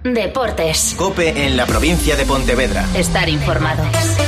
Deportes. COPE en la provincia de Pontevedra. Estar informado.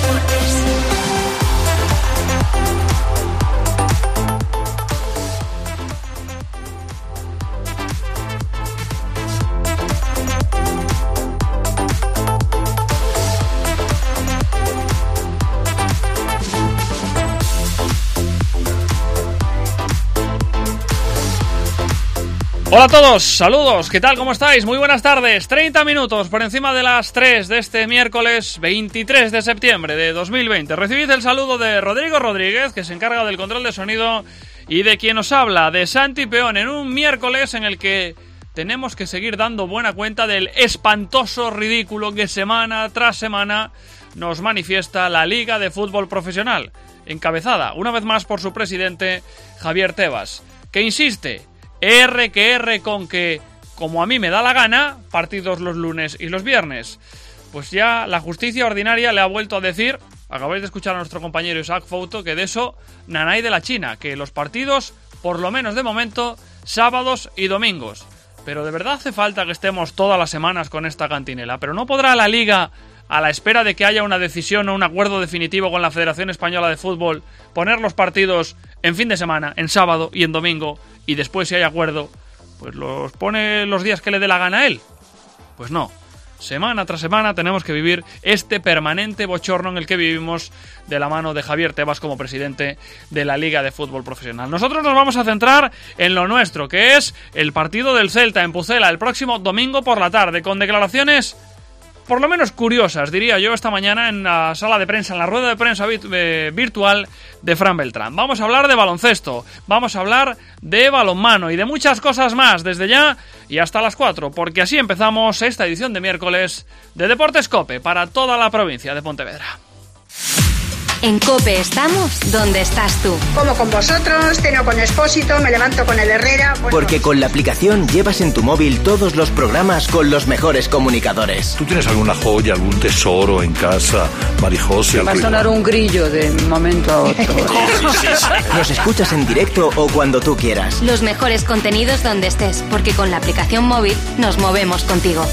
Hola a todos, saludos, ¿qué tal? ¿Cómo estáis? Muy buenas tardes, 30 minutos por encima de las 3 de este miércoles 23 de septiembre de 2020. Recibid el saludo de Rodrigo Rodríguez, que se encarga del control de sonido, y de quien os habla, de Santi Peón, en un miércoles en el que tenemos que seguir dando buena cuenta del espantoso ridículo que semana tras semana nos manifiesta la Liga de Fútbol Profesional, encabezada una vez más por su presidente Javier Tebas, que insiste... R con que, como a mí me da la gana, partidos los lunes y los viernes. Pues ya la justicia ordinaria le ha vuelto a decir, acabáis de escuchar a nuestro compañero Isaac Fouto, que de eso nanay de la China, que los partidos, por lo menos de momento, sábados y domingos. Pero de verdad hace falta que estemos todas las semanas con esta cantinela. Pero no podrá la Liga, a la espera de que haya una decisión o un acuerdo definitivo con la Federación Española de Fútbol, poner los partidos en fin de semana, en sábado y en domingo, y después, si hay acuerdo, pues los pone los días que le dé la gana a él. Pues no. Semana tras semana tenemos que vivir este permanente bochorno en el que vivimos de la mano de Javier Tebas como presidente de la Liga de Fútbol Profesional. Nosotros nos vamos a centrar en lo nuestro, que es el partido del Celta en Pucela el próximo domingo por la tarde, con declaraciones por lo menos curiosas, diría yo, esta mañana en la sala de prensa, en la rueda de prensa virtual de Fran Beltrán. Vamos a hablar de baloncesto, vamos a hablar de balonmano y de muchas cosas más desde ya y hasta las 4, porque así empezamos esta edición de miércoles de Deportes COPE para toda la provincia de Pontevedra. En COPE estamos donde estás tú. Como con vosotros, ceno con Expósito, me levanto con el Herrera... Porque con la aplicación llevas en tu móvil todos los programas con los mejores comunicadores. ¿Tú tienes alguna joya, algún tesoro en casa, Marijose? Va a sonar un grillo de un momento a otro. Nos escuchas en directo o cuando tú quieras. Los mejores contenidos donde estés, porque con la aplicación móvil nos movemos contigo.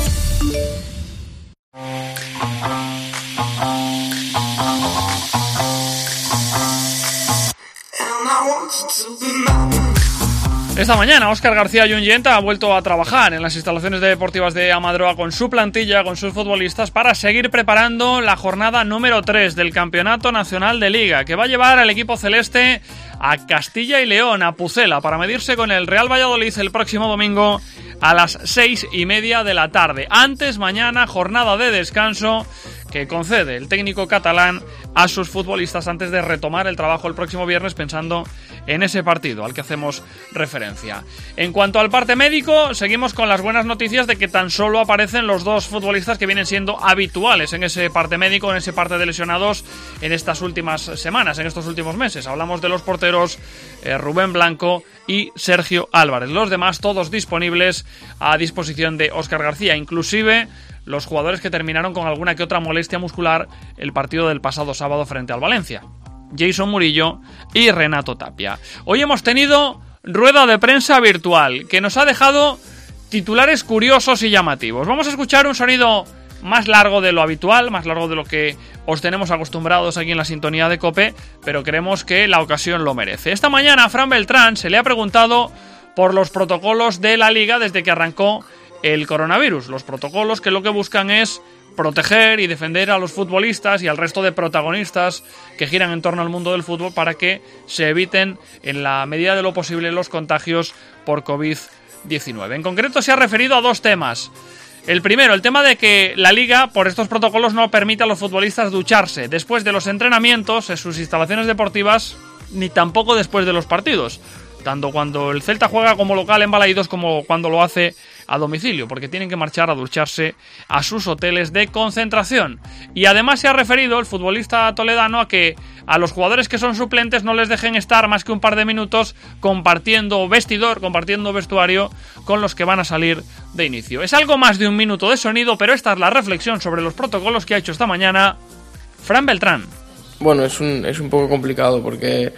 Esta mañana Óscar García Junyent ha vuelto a trabajar en las instalaciones deportivas de Amadroa con su plantilla, con sus futbolistas, para seguir preparando la jornada número 3 del Campeonato Nacional de Liga, que va a llevar al equipo celeste a Castilla y León, a Pucela, para medirse con el Real Valladolid el próximo domingo a las 6:30 de la tarde. Antes, mañana, jornada de descanso que concede el técnico catalán a sus futbolistas antes de retomar el trabajo el próximo viernes, pensando en ese partido al que hacemos referencia. En cuanto al parte médico, seguimos con las buenas noticias de que tan solo aparecen los dos futbolistas que vienen siendo habituales en ese parte médico, en ese parte de lesionados en estas últimas semanas, en estos últimos meses. Hablamos de los porteros Rubén Blanco y Sergio Álvarez. Los demás todos disponibles a disposición de Óscar García, inclusive los jugadores que terminaron con alguna que otra molestia muscular el partido del pasado sábado frente al Valencia: Jason Murillo y Renato Tapia. Hoy hemos tenido rueda de prensa virtual que nos ha dejado titulares curiosos y llamativos. Vamos a escuchar un sonido más largo de lo habitual, más largo de lo que os tenemos acostumbrados aquí en la sintonía de COPE, pero creemos que la ocasión lo merece. Esta mañana a Fran Beltrán se le ha preguntado por los protocolos de la Liga desde que arrancó el coronavirus. Los protocolos que lo que buscan es proteger y defender a los futbolistas y al resto de protagonistas que giran en torno al mundo del fútbol para que se eviten en la medida de lo posible los contagios por COVID-19. En concreto se ha referido a dos temas. El primero, el tema de que la Liga, por estos protocolos, no permite a los futbolistas ducharse después de los entrenamientos en sus instalaciones deportivas, ni tampoco después de los partidos, tanto cuando el Celta juega como local en Balaídos como cuando lo hace a domicilio, porque tienen que marchar a ducharse a sus hoteles de concentración. Y además se ha referido el futbolista toledano a que a los jugadores que son suplentes no les dejen estar más que un par de minutos compartiendo vestidor, compartiendo vestuario con los que van a salir de inicio. Es algo más de un minuto de sonido, pero esta es la reflexión sobre los protocolos que ha hecho esta mañana Fran Beltrán. Bueno, es un poco complicado porque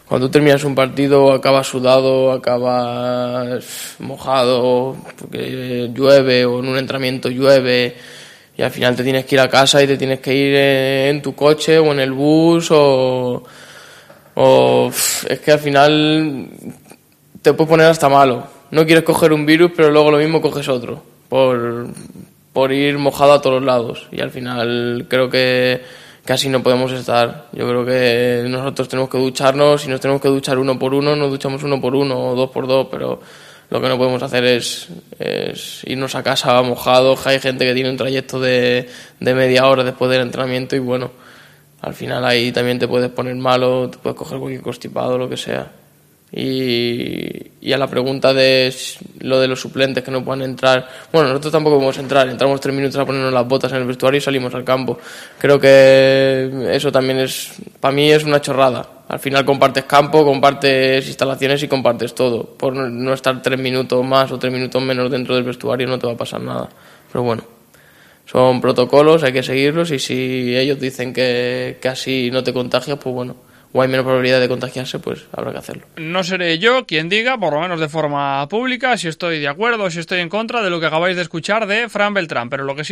Cuando tú terminas un partido acabas sudado, acabas mojado, porque llueve o en un entrenamiento llueve y al final te tienes que ir a casa y te tienes que ir en tu coche o en el bus o es que al final te puedes poner hasta malo. No quieres coger un virus, pero luego lo mismo coges otro por ir mojado a todos lados y al final creo que así no podemos estar. Yo creo que nosotros tenemos que ducharnos, si nos tenemos que duchar uno por uno, nos duchamos uno por uno o dos por dos, pero lo que no podemos hacer es irnos a casa mojados. Hay gente que tiene un trayecto de media hora después del entrenamiento y bueno, al final ahí también te puedes poner malo, te puedes coger cualquier constipado, lo que sea. Y a la pregunta de lo de los suplentes que no puedan entrar, bueno, nosotros tampoco podemos entrar, entramos 3 minutos a ponernos las botas en el vestuario y salimos al campo. Creo que eso también para mí es una chorrada. Al final compartes campo, compartes instalaciones y compartes todo. Por no estar 3 minutos más o 3 minutos menos dentro del vestuario no te va a pasar nada. Pero bueno, son protocolos, hay que seguirlos y si ellos dicen que así no te contagias, pues bueno, o hay menos probabilidad de contagiarse, pues habrá que hacerlo. No seré yo quien diga, por lo menos de forma pública, si estoy de acuerdo o si estoy en contra de lo que acabáis de escuchar de Fran Beltrán, pero de lo que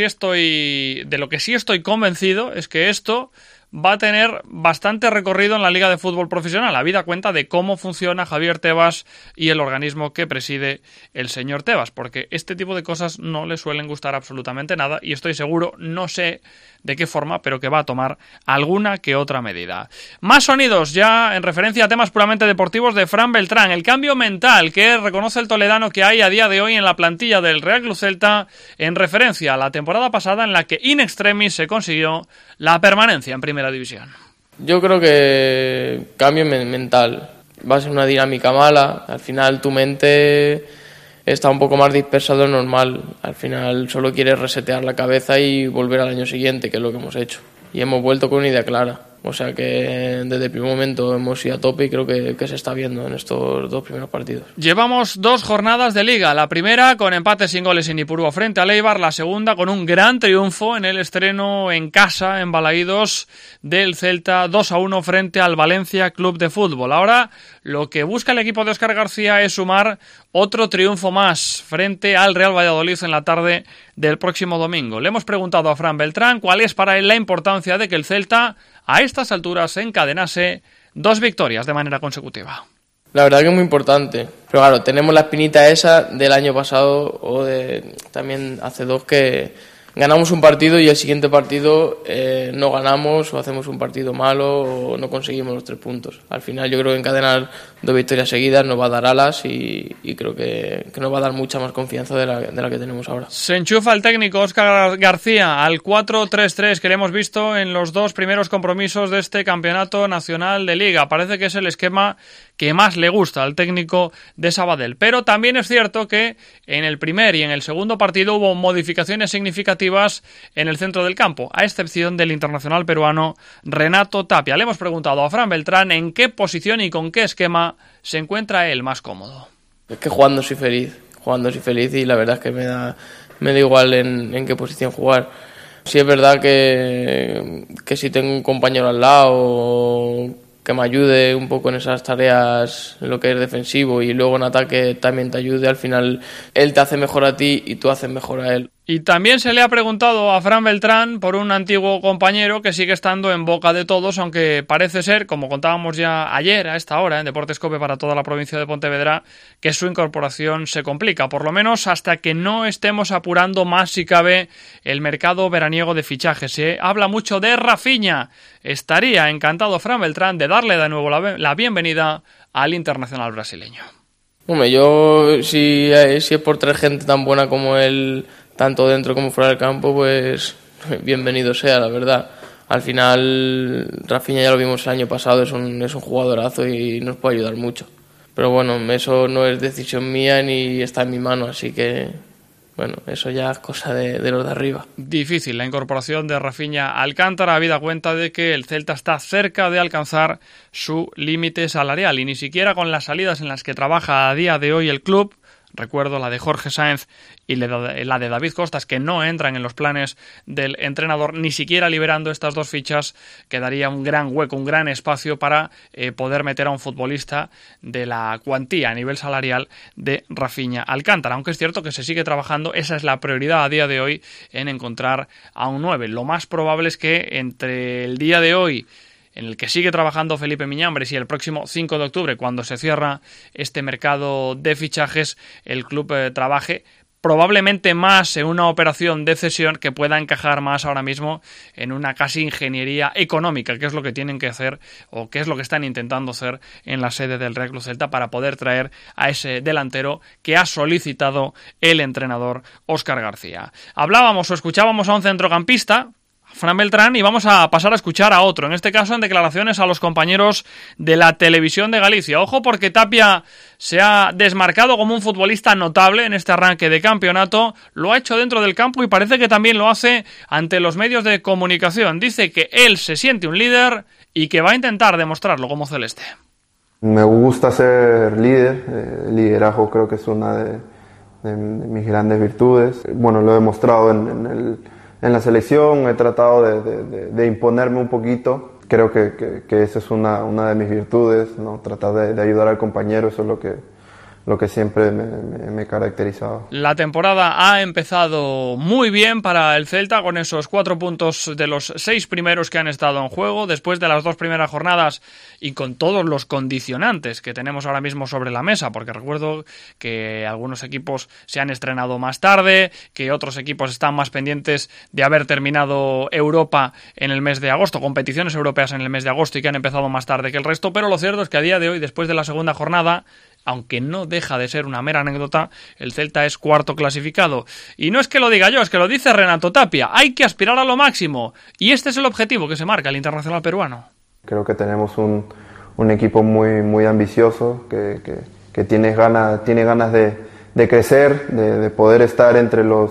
sí estoy convencido es que esto va a tener bastante recorrido en la Liga de Fútbol Profesional, habida cuenta de cómo funciona Javier Tebas y el organismo que preside el señor Tebas, porque este tipo de cosas no le suelen gustar absolutamente nada y estoy seguro, no sé de qué forma, pero que va a tomar alguna que otra medida. Más sonidos ya en referencia a temas puramente deportivos de Fran Beltrán, el cambio mental que reconoce el toledano que hay a día de hoy en la plantilla del Real Club Celta en referencia a la temporada pasada en la que in extremis se consiguió la permanencia en Primera División. Yo creo que cambio mental. Va a ser una dinámica mala. Al final tu mente está un poco más dispersa de lo normal. Al final solo quieres resetear la cabeza y volver al año siguiente, que es lo que hemos hecho. Y hemos vuelto con una idea clara. O sea que desde el primer momento hemos ido a tope y creo que se está viendo en estos 2 primeros partidos. Llevamos 2 jornadas de Liga, la primera con empate sin goles en Ipurúa frente al Eibar, la segunda con un gran triunfo en el estreno en casa, en Balaídos, del Celta 2-1 frente al Valencia Club de Fútbol. Ahora lo que busca el equipo de Óscar García es sumar otro triunfo más frente al Real Valladolid en la tarde del próximo domingo. Le hemos preguntado a Fran Beltrán cuál es para él la importancia de que el Celta a estas alturas encadenase 2 victorias de manera consecutiva. La verdad que es muy importante, pero claro, tenemos la espinita esa del año pasado o también hace 2 que ganamos un partido y el siguiente partido no ganamos o hacemos un partido malo o no conseguimos los 3 puntos. Al final yo creo que encadenar 2 victorias seguidas nos va a dar alas y creo que nos va a dar mucha más confianza de la que tenemos ahora. Se enchufa el técnico Óscar García al 4-3-3 que le hemos visto en los 2 primeros compromisos de este campeonato nacional de Liga. Parece que es el esquema que más le gusta al técnico de Sabadell. Pero también es cierto que en el primer y en el segundo partido hubo modificaciones significativas en el centro del campo, a excepción del internacional peruano Renato Tapia. Le hemos preguntado a Fran Beltrán en qué posición y con qué esquema se encuentra él más cómodo. Es que jugando soy feliz y la verdad es que me da igual en qué posición jugar. Sí es verdad que si tengo un compañero al lado que me ayude un poco en esas tareas, en lo que es defensivo y luego en ataque también te ayude, al final él te hace mejor a ti y tú haces mejor a él. Y también se le ha preguntado a Fran Beltrán por un antiguo compañero que sigue estando en boca de todos, aunque parece ser, como contábamos ya ayer a esta hora en Deportes COPE para toda la provincia de Pontevedra, que su incorporación se complica, por lo menos hasta que no estemos apurando más si cabe el mercado veraniego de fichajes. Se habla mucho de Rafinha. Estaría encantado Fran Beltrán de darle de nuevo la bienvenida al internacional brasileño. Hombre, yo si es por traer gente tan buena como él, tanto dentro como fuera del campo, pues bienvenido sea, la verdad. Al final, Rafinha ya lo vimos el año pasado, es un jugadorazo y nos puede ayudar mucho. Pero bueno, eso no es decisión mía ni está en mi mano, así que bueno, eso ya es cosa de los de arriba. Difícil la incorporación de Rafinha Alcántara, habida cuenta de que el Celta está cerca de alcanzar su límite salarial y ni siquiera con las salidas en las que trabaja a día de hoy el club, recuerdo la de Jorge Sáenz y la de David Costas, que no entran en los planes del entrenador, ni siquiera liberando estas dos fichas quedaría un gran hueco, un gran espacio para poder meter a un futbolista de la cuantía a nivel salarial de Rafinha Alcántara, aunque es cierto que se sigue trabajando, esa es la prioridad a día de hoy, en encontrar a un 9. Lo más probable es que entre el día de hoy, en el que sigue trabajando Felipe Miñambres, y el próximo 5 de octubre, cuando se cierra este mercado de fichajes, el club trabaje probablemente más en una operación de cesión que pueda encajar más ahora mismo en una casi ingeniería económica, que es lo que tienen que hacer o que es lo que están intentando hacer en la sede del Real Club Celta para poder traer a ese delantero que ha solicitado el entrenador Óscar García. Hablábamos o escuchábamos a un centrocampista, Fran Beltrán, y vamos a pasar a escuchar a otro, en este caso en declaraciones a los compañeros de la Televisión de Galicia. Ojo, porque Tapia se ha desmarcado como un futbolista notable en este arranque de campeonato, lo ha hecho dentro del campo y parece que también lo hace ante los medios de comunicación. Dice que él se siente un líder y que va a intentar demostrarlo como celeste. Me gusta ser líder, el liderazgo creo que es una de mis grandes virtudes. Bueno, lo he demostrado en la selección, he tratado de imponerme un poquito. Creo que esa es una de mis virtudes, ¿no? Tratar de ayudar al compañero, eso es lo que siempre me he caracterizado. La temporada ha empezado muy bien para el Celta, con esos 4 puntos de los 6 primeros que han estado en juego, después de las 2 primeras jornadas y con todos los condicionantes que tenemos ahora mismo sobre la mesa, porque recuerdo que algunos equipos se han estrenado más tarde, que otros equipos están más pendientes de haber terminado Europa en el mes de agosto, competiciones europeas en el mes de agosto, y que han empezado más tarde que el resto, pero lo cierto es que a día de hoy, después de la segunda jornada, aunque no deja de ser una mera anécdota, el Celta es 4º clasificado. Y no es que lo diga yo, es que lo dice Renato Tapia. Hay que aspirar a lo máximo. Y este es el objetivo que se marca el internacional peruano. Creo que tenemos un equipo muy, muy ambicioso, que tiene ganas de crecer, de poder estar entre los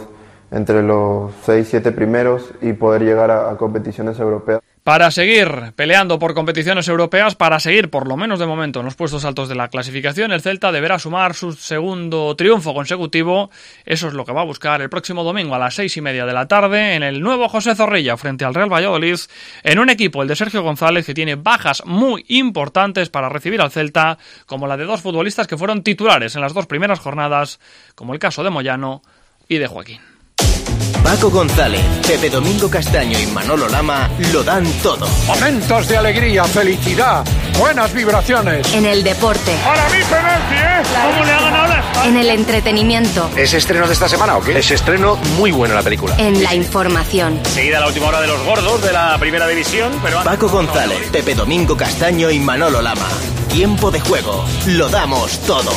6-7 primeros y poder llegar a competiciones europeas. Para seguir peleando por competiciones europeas, para seguir por lo menos de momento en los puestos altos de la clasificación, el Celta deberá sumar su segundo triunfo consecutivo. Eso es lo que va a buscar el próximo domingo a las 6:30 de la tarde en el nuevo José Zorrilla frente al Real Valladolid, en un equipo, el de Sergio González, que tiene bajas muy importantes para recibir al Celta, como la de 2 futbolistas que fueron titulares en las 2 primeras jornadas, como el caso de Moyano y de Joaquín. Paco González, Pepe Domingo Castaño y Manolo Lama lo dan todo. Momentos de alegría, felicidad, buenas vibraciones. En el deporte. Para mí penalti, ¿eh? ¿Cómo le ha ganado la España? En el entretenimiento. ¿Es estreno de esta semana o qué? Es estreno muy bueno la película. En la información. Seguida la última hora de los gordos de la primera división, pero... Paco González, Pepe Domingo Castaño y Manolo Lama. Tiempo de juego. Lo damos todo.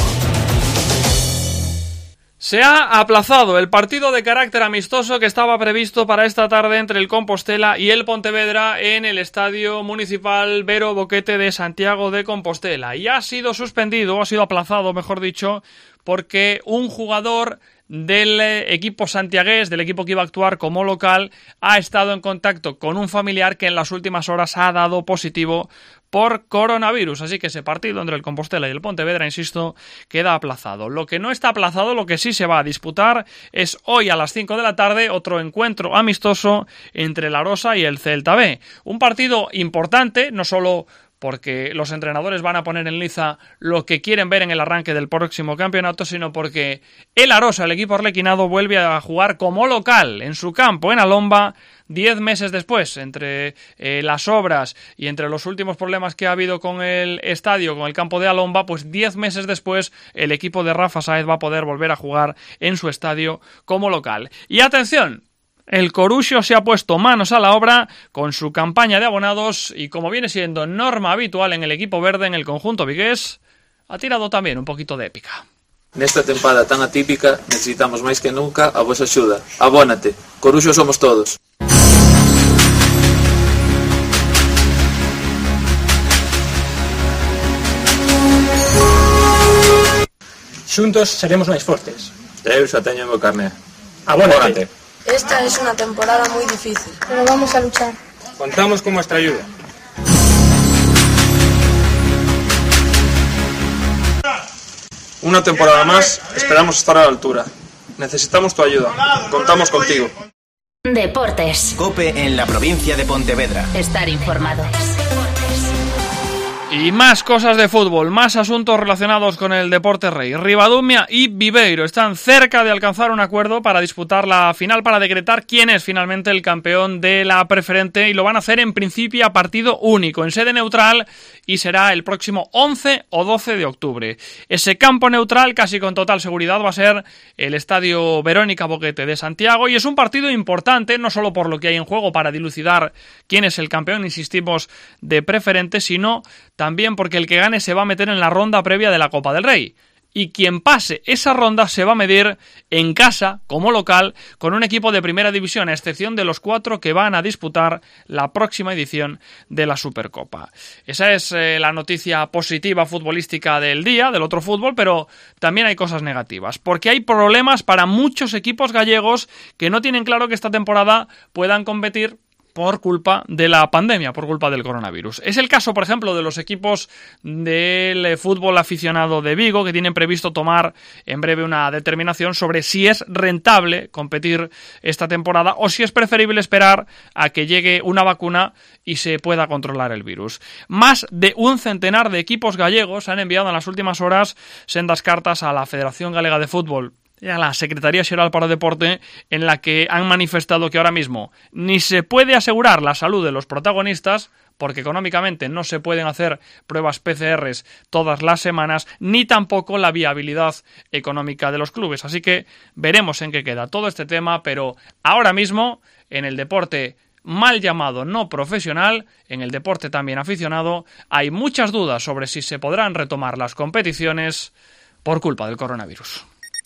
Se ha aplazado el partido de carácter amistoso que estaba previsto para esta tarde entre el Compostela y el Pontevedra en el Estadio Municipal Vero Boquete de Santiago de Compostela. Y ha sido suspendido, ha sido aplazado, mejor dicho, porque un jugador del equipo santiagués, del equipo que iba a actuar como local, ha estado en contacto con un familiar que en las últimas horas ha dado positivo por coronavirus, así que ese partido entre el Compostela y el Pontevedra, insisto, queda aplazado. Lo que no está aplazado, lo que sí se va a disputar, es hoy a las 5 de la tarde otro encuentro amistoso entre el Arosa y el Celta B. Un partido importante, no solo porque los entrenadores van a poner en liza lo que quieren ver en el arranque del próximo campeonato, sino porque el Arosa, el equipo arlequinado, vuelve a jugar como local en su campo, en Alomba, 10 meses después, entre las obras y entre los últimos problemas que ha habido con el estadio, con el campo de Alomba, pues 10 meses después el equipo de Rafa Sáez va a poder volver a jugar en su estadio como local. Y atención, el Coruxo se ha puesto manos a la obra con su campaña de abonados y, como viene siendo norma habitual en el equipo verde, en el conjunto vigués, ha tirado también un poquito de épica. Nesta tempada tan atípica necesitamos máis que nunca a vosa axuda. Abónate, Coruxo somos todos. Xuntos seremos máis fortes. Eu xa teño o meu carné. Abónate. Esta es una temporada muy difícil, pero vamos a luchar. Contamos con vuestra ayuda. Una temporada más, esperamos estar a la altura. Necesitamos tu ayuda. Contamos contigo. Deportes. COPE en la provincia de Pontevedra. Estar informado. Y más cosas de fútbol, más asuntos relacionados con el deporte rey. Ribadumia y Viveiro están cerca de alcanzar un acuerdo para disputar la final, para decretar quién es finalmente el campeón de la preferente, y lo van a hacer en principio a partido único, en sede neutral, y será el próximo 11 o 12 de octubre. Ese campo neutral, casi con total seguridad, va a ser el Estadio Verónica Boquete de Santiago, y es un partido importante, no solo por lo que hay en juego para dilucidar quién es el campeón, insistimos, de preferente, sino también porque el que gane se va a meter en la ronda previa de la Copa del Rey. Y quien pase esa ronda se va a medir en casa, como local, con un equipo de primera división, a excepción de los 4 que van a disputar la próxima edición de la Supercopa. Esa es la noticia positiva futbolística del día, del otro fútbol, pero también hay cosas negativas, porque hay problemas para muchos equipos gallegos que no tienen claro que esta temporada puedan competir por culpa de la pandemia, por culpa del coronavirus. Es el caso, por ejemplo, de los equipos del fútbol aficionado de Vigo, que tienen previsto tomar en breve una determinación sobre si es rentable competir esta temporada o si es preferible esperar a que llegue una vacuna y se pueda controlar el virus. Más de un centenar de equipos gallegos han enviado en las últimas horas sendas cartas a la Federación Galega de Fútbol y a la Secretaría Xeral para o Deporte, en la que han manifestado que ahora mismo ni se puede asegurar la salud de los protagonistas, porque económicamente no se pueden hacer pruebas PCRs todas las semanas, ni tampoco la viabilidad económica de los clubes. Así que veremos en qué queda todo este tema, pero ahora mismo en el deporte mal llamado no profesional, en el deporte también aficionado, hay muchas dudas sobre si se podrán retomar las competiciones por culpa del coronavirus.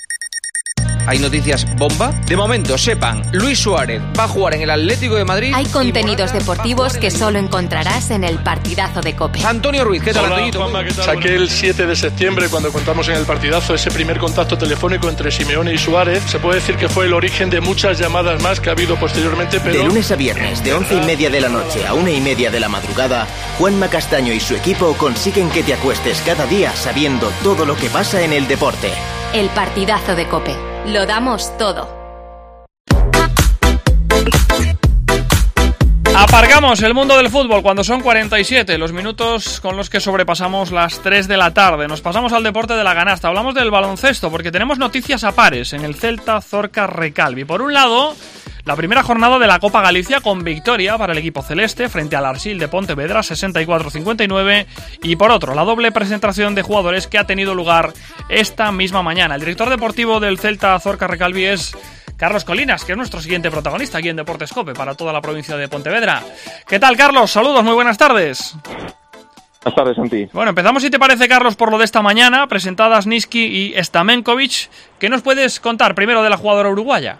¿Hay noticias bomba? De momento, sepan, Luis Suárez va a jugar en el Atlético de Madrid. Hay contenidos deportivos que solo encontrarás en el partidazo de COPE. Antonio Ruiz, ¿qué tal, Hola, Antonito? Juanma, ¿qué tal? Saqué el 7 de septiembre, cuando contamos en el partidazo, ese primer contacto telefónico entre Simeone y Suárez. Se puede decir que fue el origen de muchas llamadas más que ha habido posteriormente, pero... De lunes a viernes, de 11:30 de la noche a 1:30 de la madrugada, Juanma Castaño y su equipo consiguen que te acuestes cada día sabiendo todo lo que pasa en el deporte. El partidazo de COPE. Lo damos todo. Aparcamos el mundo del fútbol cuando son 47 los minutos con los que sobrepasamos las 3 de la tarde. Nos pasamos al deporte de la canasta. Hablamos del baloncesto porque tenemos noticias a pares en el Celta Zorca Recalvi. Por un lado, la primera jornada de la Copa Galicia con victoria para el equipo celeste frente al Arsil de Pontevedra 64-59, y por otro, la doble presentación de jugadores que ha tenido lugar esta misma mañana. El director deportivo del Celta Zorca Recalvi es Carlos Colinas, que es nuestro siguiente protagonista aquí en Deportes COPE para toda la provincia de Pontevedra. ¿Qué tal, Carlos? Saludos, muy buenas tardes. Buenas tardes, Santi. Bueno, empezamos, si te parece, Carlos, por lo de esta mañana, presentadas Niski y Stamenkovic. ¿Qué nos puedes contar primero de la jugadora uruguaya?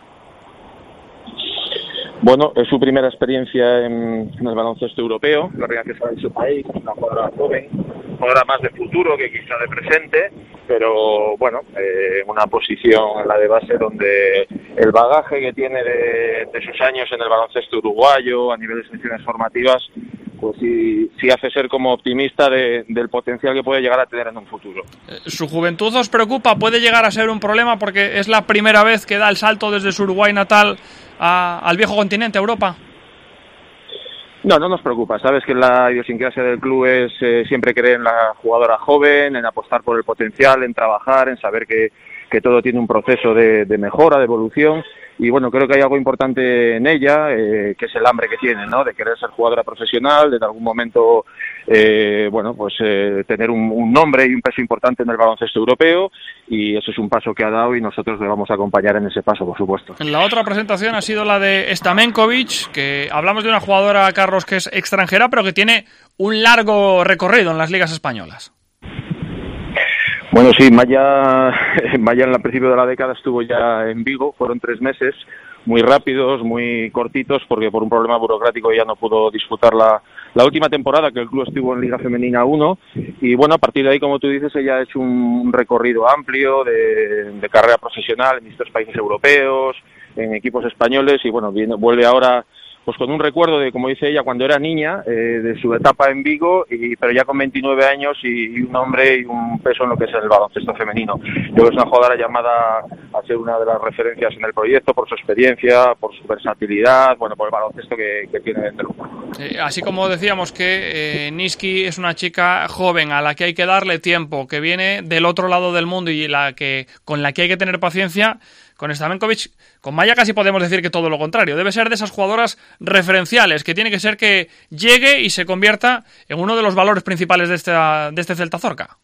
Bueno, es su primera experiencia en el baloncesto europeo, la realidad que sale de su país, una jugadora joven, jugadora más de futuro que quizá de presente, pero bueno, una posición en la de base donde el bagaje que tiene de sus años en el baloncesto uruguayo, a nivel de selecciones formativas, pues sí hace ser como optimista del potencial que puede llegar a tener en un futuro. ¿Su juventud os preocupa? ¿Puede llegar a ser un problema porque es la primera vez que da el salto desde su Uruguay natal al viejo continente, Europa? No nos preocupa. Sabes que la idiosincrasia del club es siempre creer en la jugadora joven, en apostar por el potencial, en trabajar, en saber que todo tiene un proceso de mejora, de evolución. Y bueno, creo que hay algo importante en ella, que es el hambre que tiene, ¿no? De querer ser jugadora profesional, de en algún momento, tener un nombre y un peso importante en el baloncesto europeo, y eso es un paso que ha dado y nosotros le vamos a acompañar en ese paso, por supuesto. La otra presentación ha sido la de Stamenkovic, que hablamos de una jugadora, Carlos, que es extranjera, pero que tiene un largo recorrido en las ligas españolas. Bueno, sí, Maya en el principio de la década estuvo ya en Vigo, fueron 3 meses, muy rápidos, muy cortitos, porque por un problema burocrático ya no pudo disputar la última temporada que el club estuvo en Liga Femenina 1, y bueno, a partir de ahí, como tú dices, ella ha hecho un recorrido amplio de carrera profesional en distintos países europeos, en equipos españoles, y bueno, vuelve ahora pues con un recuerdo de, como dice ella, cuando era niña, de su etapa en Vigo, pero ya con 29 años y un hombre y un peso en lo que es el baloncesto femenino. Yo creo que es una jugadora llamada a ser una de las referencias en el proyecto por su experiencia, por su versatilidad, bueno, por el baloncesto que tiene dentro. Así como decíamos que Niski es una chica joven a la que hay que darle tiempo, que viene del otro lado del mundo y con la que hay que tener paciencia, con Stamenkovic, con Maya casi podemos decir que todo lo contrario. Debe ser de esas jugadoras referenciales, que tiene que ser que llegue y se convierta en uno de los valores principales de este Celta Zorca.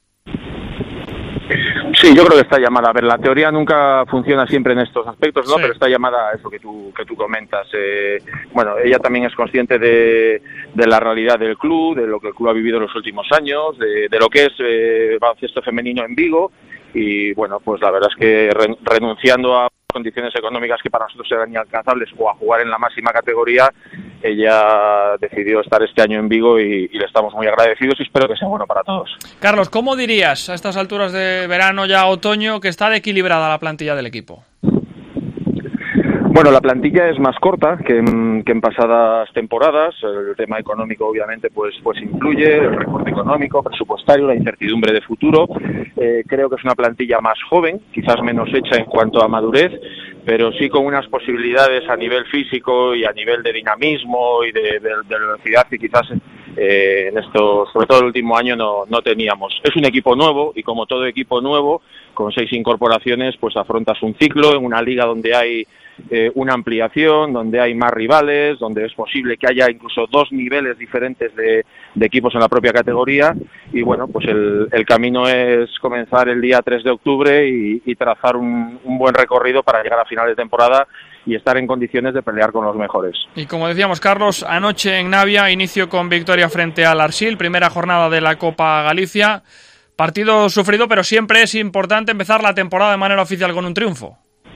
Sí, yo creo que está llamada. A ver, la teoría nunca funciona siempre en estos aspectos, ¿no? Sí. Pero está llamada a eso que tú comentas. Bueno, ella también es consciente de la realidad del club, de lo que el club ha vivido en los últimos años, de lo que es baloncesto femenino en Vigo. Y bueno, pues la verdad es que renunciando a condiciones económicas que para nosotros eran inalcanzables o a jugar en la máxima categoría, ella decidió estar este año en Vigo y le estamos muy agradecidos y espero que sea bueno para todos. Carlos, ¿cómo dirías a estas alturas de verano, ya otoño, que está equilibrada la plantilla del equipo? Bueno, la plantilla es más corta que en pasadas temporadas. El tema económico obviamente pues influye, el recorte económico, presupuestario, la incertidumbre de futuro. Creo que es una plantilla más joven, quizás menos hecha en cuanto a madurez, pero sí con unas posibilidades a nivel físico y a nivel de dinamismo y de velocidad que quizás en esto, sobre todo el último año, no teníamos. Es un equipo nuevo y como todo equipo nuevo, con 6 incorporaciones, pues afrontas un ciclo en una liga donde hay una ampliación, donde hay más rivales, donde es posible que haya incluso 2 niveles diferentes de equipos en la propia categoría y bueno, pues el camino es comenzar el día 3 de octubre y trazar un buen recorrido para llegar a final de temporada y estar en condiciones de pelear con los mejores. Y como decíamos, Carlos, anoche en Navia, inicio con victoria frente al Arsil, primera jornada de la Copa Galicia, partido sufrido, pero siempre es importante empezar la temporada de manera oficial con un triunfo.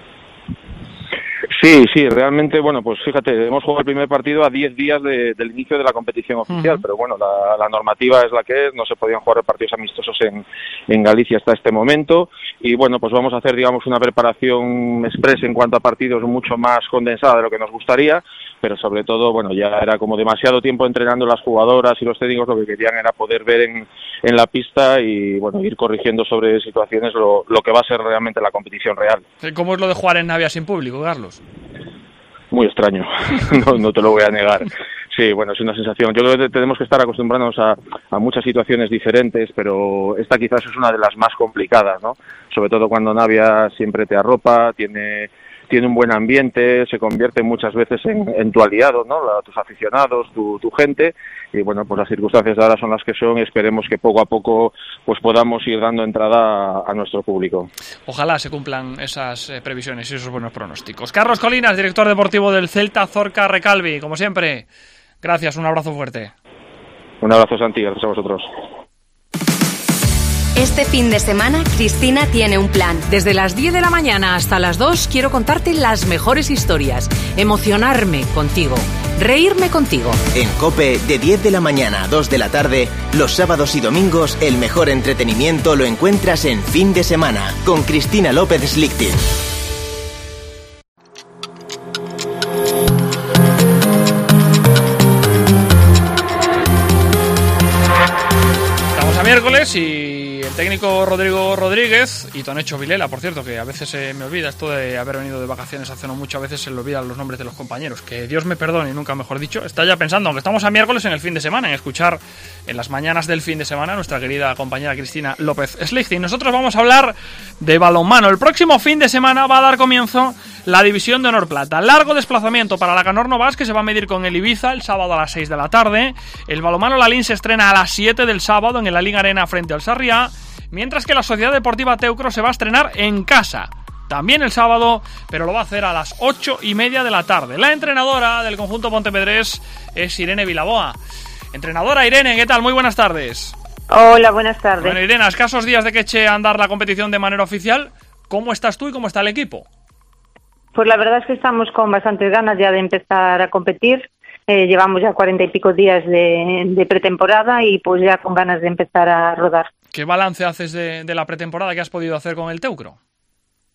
Sí, realmente, bueno, pues fíjate, hemos jugado el primer partido a 10 días del inicio de la competición oficial, pero bueno, la normativa es la que es, no se podían jugar partidos amistosos en Galicia hasta este momento y bueno, pues vamos a hacer, digamos, una preparación express en cuanto a partidos mucho más condensada de lo que nos gustaría, pero sobre todo, bueno, ya era como demasiado tiempo entrenando las jugadoras y los técnicos, lo que querían era poder ver en la pista y, bueno, ir corrigiendo sobre situaciones lo que va a ser realmente la competición real. ¿Cómo es lo de jugar en Navia sin público, Carlos? Muy extraño, no te lo voy a negar. Sí, bueno, es una sensación. Yo creo que tenemos que estar acostumbrándonos a muchas situaciones diferentes, pero esta quizás es una de las más complicadas, ¿no? Sobre todo cuando Navia siempre te arropa, tiene un buen ambiente, se convierte muchas veces en tu aliado, ¿no? Tus aficionados, tu gente, y bueno, pues las circunstancias de ahora son las que son y esperemos que poco a poco pues podamos ir dando entrada a nuestro público. Ojalá se cumplan esas previsiones y esos buenos pronósticos. Carlos Colinas, director deportivo del Celta Zorca Recalvi, como siempre, gracias, un abrazo fuerte. Un abrazo, Santi, gracias a vosotros. Este fin de semana, Cristina tiene un plan. Desde las 10 de la mañana hasta las 2 quiero contarte las mejores historias, emocionarme contigo, reírme contigo. En COPE, de 10 de la mañana a 2 de la tarde, los sábados y domingos, el mejor entretenimiento lo encuentras en Fin de Semana, con Cristina López Slichting. Estamos a miércoles y el técnico Rodrigo Rodríguez y Tonecho Vilela, por cierto, que a veces se me olvida esto de haber venido de vacaciones hace no mucho, a veces se le olvidan los nombres de los compañeros, que Dios me perdone y nunca mejor dicho, está ya pensando, aunque estamos a miércoles, en el fin de semana, en escuchar en las mañanas del fin de semana a nuestra querida compañera Cristina López Slichting. Nosotros vamos a hablar de balonmano. El próximo fin de semana va a dar comienzo la División de Honor Plata. Largo desplazamiento para la Canor Novas, que se va a medir con el Ibiza el sábado a las 6 de la tarde. El balonmano Lalín se estrena a las 7 del sábado en la Liga Arena frente al Sarriá, mientras que la Sociedad Deportiva Teucro se va a estrenar en casa también el sábado, pero lo va a hacer a las 8:30 de la tarde. La entrenadora del conjunto pontevedrés es Irene Vilaboa. Entrenadora Irene, ¿qué tal? Muy buenas tardes. Hola, buenas tardes. Bueno, Irene, a escasos días de que eche a andar la competición de manera oficial, ¿cómo estás tú y cómo está el equipo? Pues la verdad es que estamos con bastantes ganas ya de empezar a competir. Llevamos ya 40 y pico días de pretemporada y pues ya con ganas de empezar a rodar. ¿Qué balance haces de la pretemporada que has podido hacer con el Teucro?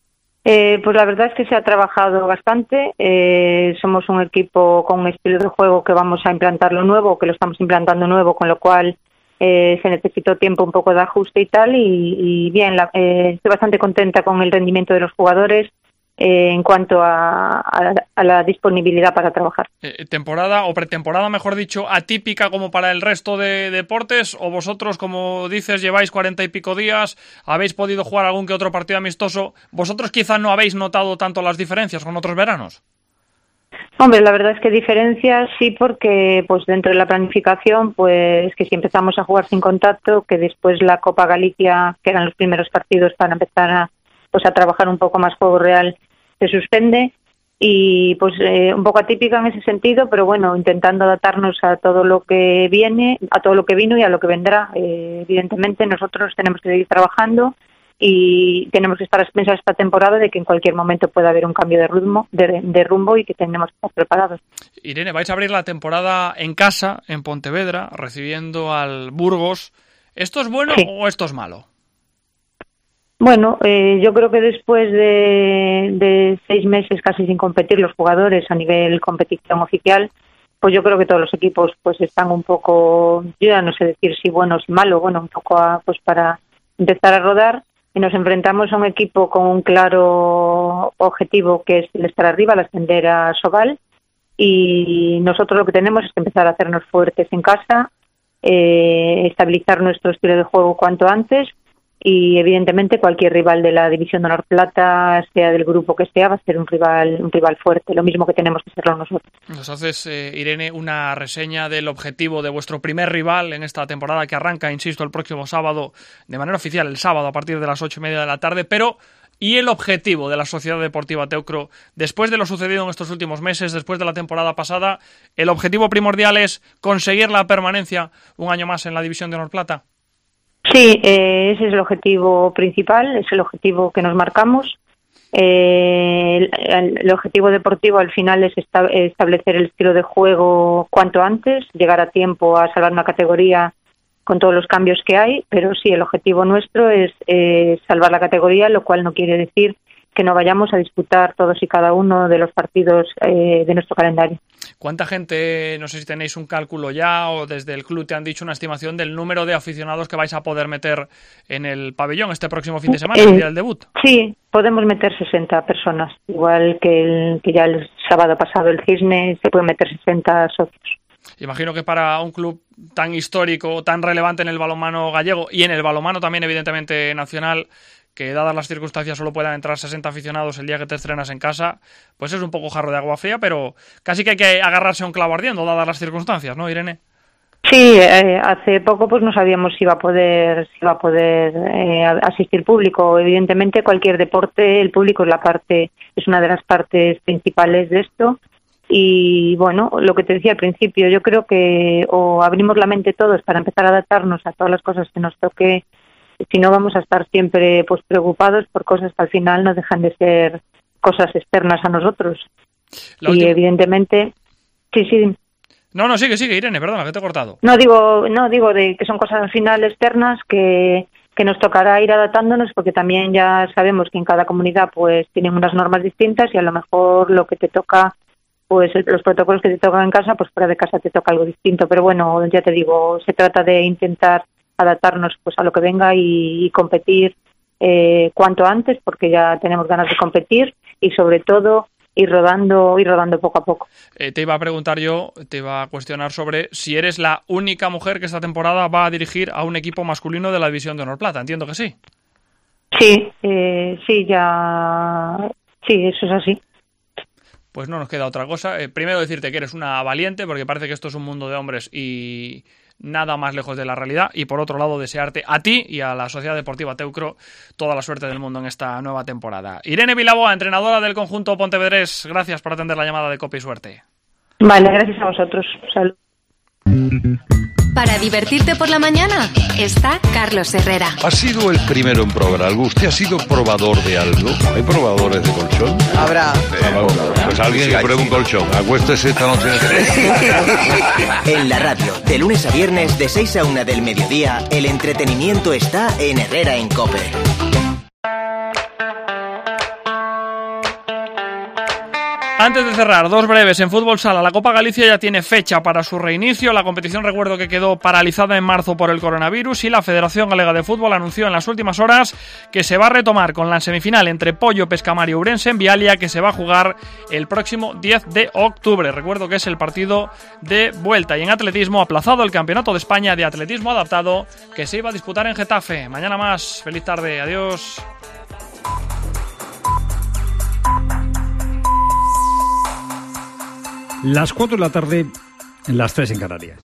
Pues la verdad es que se ha trabajado bastante. Somos un equipo con un estilo de juego que vamos a implantarlo nuevo, que lo estamos implantando nuevo, con lo cual se necesitó tiempo, un poco de ajuste y tal. Y bien, estoy bastante contenta con el rendimiento de los jugadores en cuanto a la disponibilidad para trabajar. ¿Temporada o pretemporada, mejor dicho, atípica como para el resto de deportes? ¿O vosotros, como dices, lleváis 40 y pico días, habéis podido jugar algún que otro partido amistoso? ¿Vosotros quizás no habéis notado tanto las diferencias con otros veranos? Hombre, la verdad es que diferencias sí, porque pues dentro de la planificación, pues que si empezamos a jugar sin contacto, que después la Copa Galicia, que eran los primeros partidos para empezar a trabajar un poco más juego real, se suspende, y pues un poco atípica en ese sentido, pero bueno, intentando adaptarnos a todo lo que viene, a todo lo que vino y a lo que vendrá. Evidentemente nosotros tenemos que seguir trabajando y tenemos que estar a expensas esta temporada de que en cualquier momento pueda haber un cambio de rumbo y que tenemos que estar preparados. Irene, vais a abrir la temporada en casa, en Pontevedra, recibiendo al Burgos. ¿Esto es bueno o esto es malo? Bueno, yo creo que después de 6 meses casi sin competir los jugadores a nivel competición oficial, pues yo creo que todos los equipos pues están un poco, yo ya no sé decir si bueno o si malo, bueno, un poco pues para empezar a rodar, y nos enfrentamos a un equipo con un claro objetivo, que es el estar arriba, el ascender a Sobal, y nosotros lo que tenemos es que empezar a hacernos fuertes en casa, estabilizar nuestro estilo de juego cuanto antes. Y evidentemente cualquier rival de la División de Honor Plata, sea del grupo que sea, va a ser un rival fuerte, lo mismo que tenemos que serlo nosotros. Nos haces, Irene, una reseña del objetivo de vuestro primer rival en esta temporada que arranca, insisto, el próximo sábado, de manera oficial el sábado a partir de las 8:30 de la tarde, pero ¿y el objetivo de la Sociedad Deportiva Teucro después de lo sucedido en estos últimos meses, después de la temporada pasada? ¿El objetivo primordial es conseguir la permanencia un año más en la División de Honor Plata? Sí, ese es el objetivo principal, es el objetivo que nos marcamos. El objetivo deportivo al final es establecer el estilo de juego cuanto antes, llegar a tiempo a salvar una categoría con todos los cambios que hay, pero sí, el objetivo nuestro es salvar la categoría, lo cual no quiere decir que no vayamos a disputar todos y cada uno de los partidos de nuestro calendario. ¿Cuánta gente, no sé si tenéis un cálculo ya o desde el club te han dicho una estimación del número de aficionados que vais a poder meter en el pabellón este próximo fin de semana, el día del debut? Sí, podemos meter 60 personas, igual que ya el sábado pasado el Cisne, se pueden meter 60 socios. Imagino que para un club tan histórico, tan relevante en el balonmano gallego y en el balonmano también evidentemente nacional, que dadas las circunstancias solo puedan entrar 60 aficionados el día que te estrenas en casa, pues es un poco jarro de agua fría, pero casi que hay que agarrarse a un clavo ardiendo, dadas las circunstancias, ¿no, Irene? Sí, hace poco pues no sabíamos si iba a poder asistir público. Evidentemente cualquier deporte, el público es una de las partes principales de esto. Y bueno, lo que te decía al principio, yo creo que o abrimos la mente todos para empezar a adaptarnos a todas las cosas que nos toque. Si no, vamos a estar siempre pues preocupados por cosas que al final no dejan de ser cosas externas a nosotros. Evidentemente, sí. No, sigue, Irene, perdona, que te he cortado. No digo de que son cosas al final externas que nos tocará ir adaptándonos, porque también ya sabemos que en cada comunidad pues tienen unas normas distintas y a lo mejor lo que te toca, pues los protocolos que te tocan en casa, pues fuera de casa te toca algo distinto. Pero bueno, ya te digo, se trata de intentar adaptarnos pues a lo que venga y competir cuanto antes, porque ya tenemos ganas de competir y sobre todo ir rodando poco a poco. Te iba a cuestionar sobre si eres la única mujer que esta temporada va a dirigir a un equipo masculino de la División de Honor Plata. Entiendo que sí. Sí, eso es así. Pues no nos queda otra cosa. Primero decirte que eres una valiente, porque parece que esto es un mundo de hombres y nada más lejos de la realidad. Y por otro lado, desearte a ti y a la Sociedad Deportiva Teucro toda la suerte del mundo en esta nueva temporada. Irene Vilaboa, entrenadora del conjunto pontevedrés, gracias por atender la llamada de Copa y Suerte. Vale, gracias a vosotros. Salud. Para divertirte por la mañana está Carlos Herrera. ¿Ha sido el primero en probar algo? ¿Usted ha sido probador de algo? ¿Hay probadores de colchón? Habrá. Pues alguien que pruebe un colchón. Acuéstese esta noche. En la radio, de lunes a viernes, de 6 a 1 del mediodía, el entretenimiento está en Herrera en COPE. Antes de cerrar, dos breves en fútbol sala. La Copa Galicia ya tiene fecha para su reinicio. La competición, recuerdo que quedó paralizada en marzo por el coronavirus, y la Federación Galega de Fútbol anunció en las últimas horas que se va a retomar con la semifinal entre Pollo Pescamar y Ourense en Vialia, que se va a jugar el próximo 10 de octubre. Recuerdo que es el partido de vuelta. Y en atletismo, aplazado el Campeonato de España de Atletismo Adaptado, que se iba a disputar en Getafe. Mañana más. Feliz tarde. Adiós. Las 4 de la tarde, las 3 en Canarias.